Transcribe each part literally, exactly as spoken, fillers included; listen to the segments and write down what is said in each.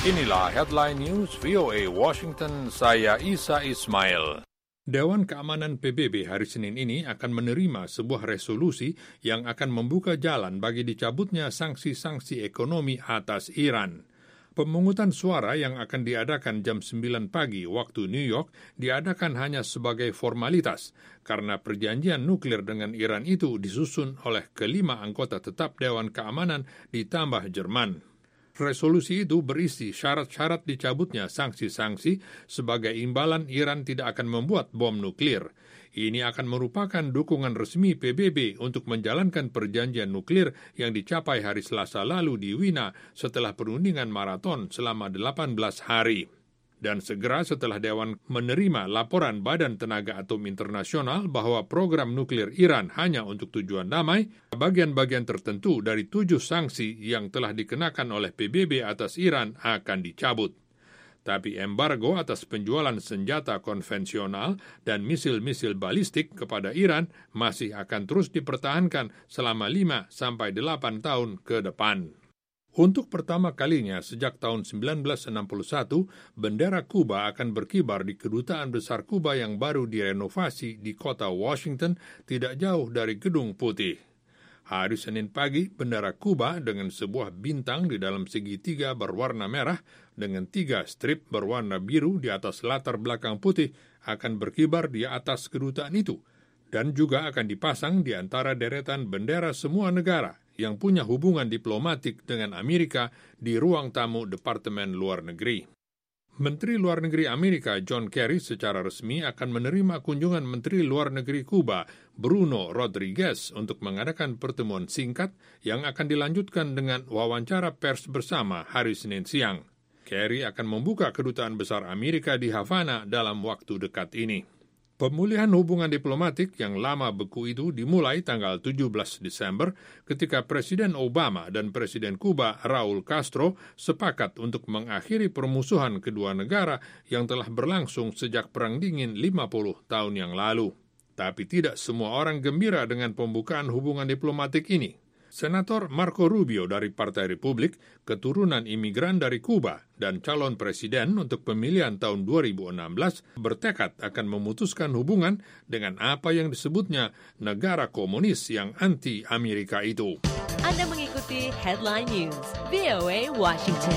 Inilah Headline News V O A Washington, saya Isa Ismail. Dewan Keamanan P B B hari Senin ini akan menerima sebuah resolusi yang akan membuka jalan bagi dicabutnya sanksi-sanksi ekonomi atas Iran. Pemungutan suara yang akan diadakan jam sembilan pagi waktu New York diadakan hanya sebagai formalitas karena perjanjian nuklir dengan Iran itu disusun oleh kelima anggota tetap Dewan Keamanan ditambah Jerman. Resolusi itu berisi syarat-syarat dicabutnya sanksi-sanksi sebagai imbalan Iran tidak akan membuat bom nuklir. Ini akan merupakan dukungan resmi P B B untuk menjalankan perjanjian nuklir yang dicapai hari Selasa lalu di Wina setelah perundingan maraton selama delapan belas hari. Dan segera setelah Dewan menerima laporan Badan Tenaga Atom Internasional bahwa program nuklir Iran hanya untuk tujuan damai, bagian-bagian tertentu dari tujuh sanksi yang telah dikenakan oleh P B B atas Iran akan dicabut. Tapi embargo atas penjualan senjata konvensional dan misil-misil balistik kepada Iran masih akan terus dipertahankan selama lima sampai delapan tahun ke depan. Untuk pertama kalinya sejak tahun sembilan belas enam puluh satu, bendera Kuba akan berkibar di Kedutaan Besar Kuba yang baru direnovasi di kota Washington, tidak jauh dari Gedung Putih. Hari Senin pagi, bendera Kuba dengan sebuah bintang di dalam segitiga berwarna merah dengan tiga strip berwarna biru di atas latar belakang putih akan berkibar di atas kedutaan itu, dan juga akan dipasang di antara deretan bendera semua negara yang punya hubungan diplomatik dengan Amerika di ruang tamu Departemen Luar Negeri. Menteri Luar Negeri Amerika John Kerry secara resmi akan menerima kunjungan Menteri Luar Negeri Kuba Bruno Rodriguez untuk mengadakan pertemuan singkat yang akan dilanjutkan dengan wawancara pers bersama hari Senin siang. Kerry akan membuka kedutaan besar Amerika di Havana dalam waktu dekat ini. Pemulihan hubungan diplomatik yang lama beku itu dimulai tanggal tujuh belas Desember ketika Presiden Obama dan Presiden Kuba Raul Castro sepakat untuk mengakhiri permusuhan kedua negara yang telah berlangsung sejak Perang Dingin lima puluh tahun yang lalu. Tapi tidak semua orang gembira dengan pembukaan hubungan diplomatik ini. Senator Marco Rubio dari Partai Republik, keturunan imigran dari Kuba dan calon presiden untuk pemilihan tahun dua ribu enam belas, bertekad akan memutuskan hubungan dengan apa yang disebutnya negara komunis yang anti-Amerika itu. Anda mengikuti Headline News, V O A Washington.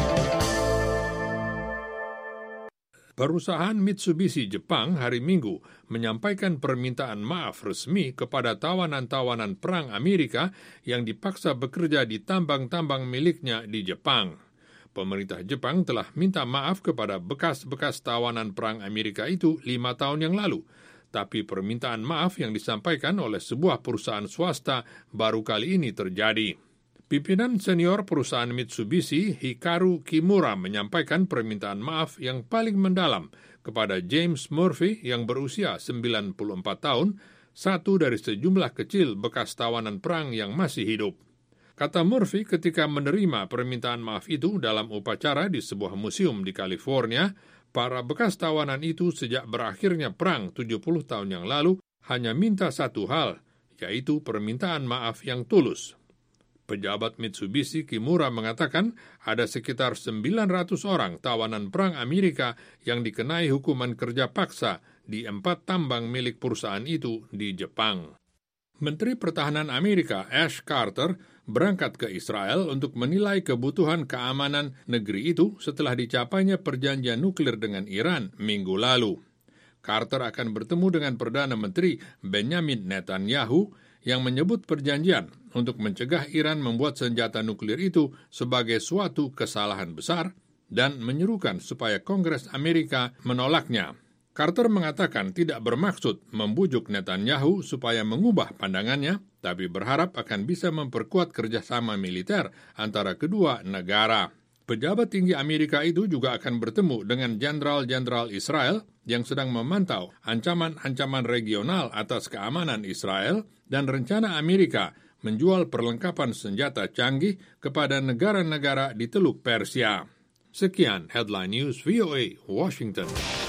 Perusahaan Mitsubishi Jepang hari Minggu menyampaikan permintaan maaf resmi kepada tawanan-tawanan perang Amerika yang dipaksa bekerja di tambang-tambang miliknya di Jepang. Pemerintah Jepang telah minta maaf kepada bekas-bekas tawanan perang Amerika itu lima tahun yang lalu, tapi permintaan maaf yang disampaikan oleh sebuah perusahaan swasta baru kali ini terjadi. Pimpinan senior perusahaan Mitsubishi, Hikaru Kimura, menyampaikan permintaan maaf yang paling mendalam kepada James Murphy yang berusia sembilan puluh empat tahun, satu dari sejumlah kecil bekas tawanan perang yang masih hidup. Kata Murphy ketika menerima permintaan maaf itu dalam upacara di sebuah museum di California, para bekas tawanan itu sejak berakhirnya perang tujuh puluh tahun yang lalu hanya minta satu hal, yaitu permintaan maaf yang tulus. Pejabat Mitsubishi Kimura mengatakan ada sekitar sembilan ratus orang tawanan perang Amerika yang dikenai hukuman kerja paksa di empat tambang milik perusahaan itu di Jepang. Menteri Pertahanan Amerika Ash Carter berangkat ke Israel untuk menilai kebutuhan keamanan negeri itu setelah dicapainya perjanjian nuklir dengan Iran minggu lalu. Carter akan bertemu dengan Perdana Menteri Benjamin Netanyahu yang menyebut perjanjian untuk mencegah Iran membuat senjata nuklir itu sebagai suatu kesalahan besar dan menyerukan supaya Kongres Amerika menolaknya. Carter mengatakan tidak bermaksud membujuk Netanyahu supaya mengubah pandangannya, tapi berharap akan bisa memperkuat kerjasama militer antara kedua negara. Pejabat tinggi Amerika itu juga akan bertemu dengan jenderal-jenderal Israel yang sedang memantau ancaman-ancaman regional atas keamanan Israel dan rencana Amerika menjual perlengkapan senjata canggih kepada negara-negara di Teluk Persia. Sekian Headline News V O A Washington.